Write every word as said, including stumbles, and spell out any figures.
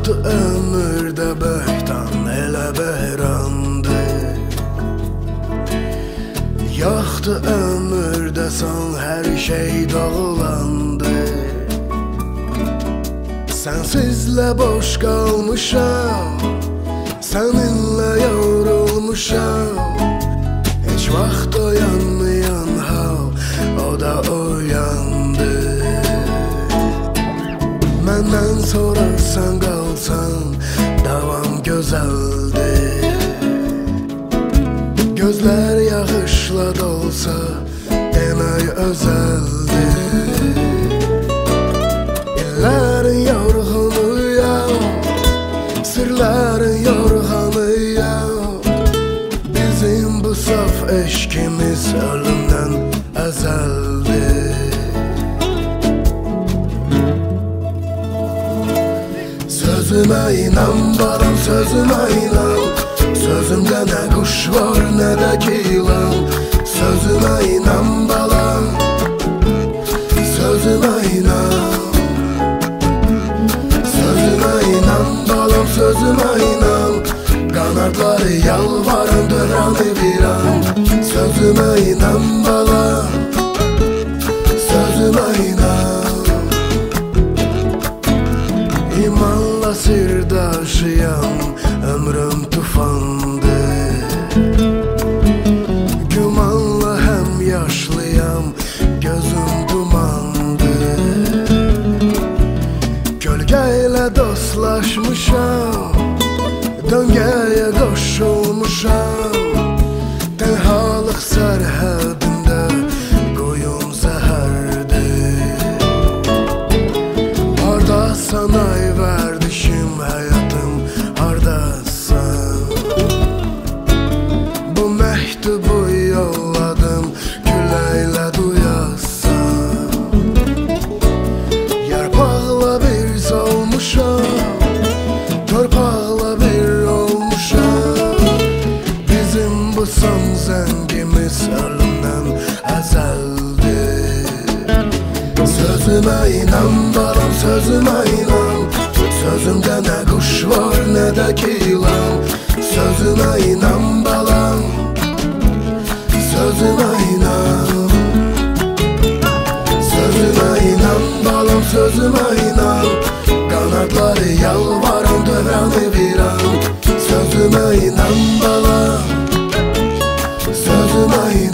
Yaxdı ömürdə böhtan elə bəhrandır. Yaxdı ömürdə son hər şey dağılandı. Sensizlə boş qalmışam, səninlə yorulmuşam. Heç vaxt oyanmayan hal, o da oyandı. Məndən sonra sən qalsan, davam gözəldir. Gözlər yağışla dolsa, demək özəldir. İllərin yorğunuyam, sirlərin yorğanıyam. Bizim bu saf eşkimiz ölümdən əzəldir. Sözümə inan balam, sözümə inan. Sözümdə nə quş var, nə də ki ilan. Sözümə inan balam, sözümə inan. Sözümə inan balam, sözümə inan. Qanadları yalvarın, dövranı viran. Sözümə inan balam, sözümə inan. İmanla sirdaşıyam, ömrüm tufandır. Gümanla həm yaşlıyam, gözüm dumandır. Gölgə ilə dostlaşmışam, döngəyə qoşulmuşam. Tənhalıq sərhədində qoyun zəhərdir. Hardasan ay vərdişim, həyatım hardasan. Bu məktubu yolladım, küləklə duyasan. Yarpaqla bir solmuşam, torpaqla bir olmuşam. Bizim bu son zəngimiz ölümdən əzəldir. Sözümə inan balam, sözümə inan. Sözümdə nə quş var, nə də ki ilan. Sözümə inan balam, sözümə inan. Sözümə inan balam, sözümə inan. Qanadları yalvaran, dövranı viran. Sözümə inan balam, sözümə inan.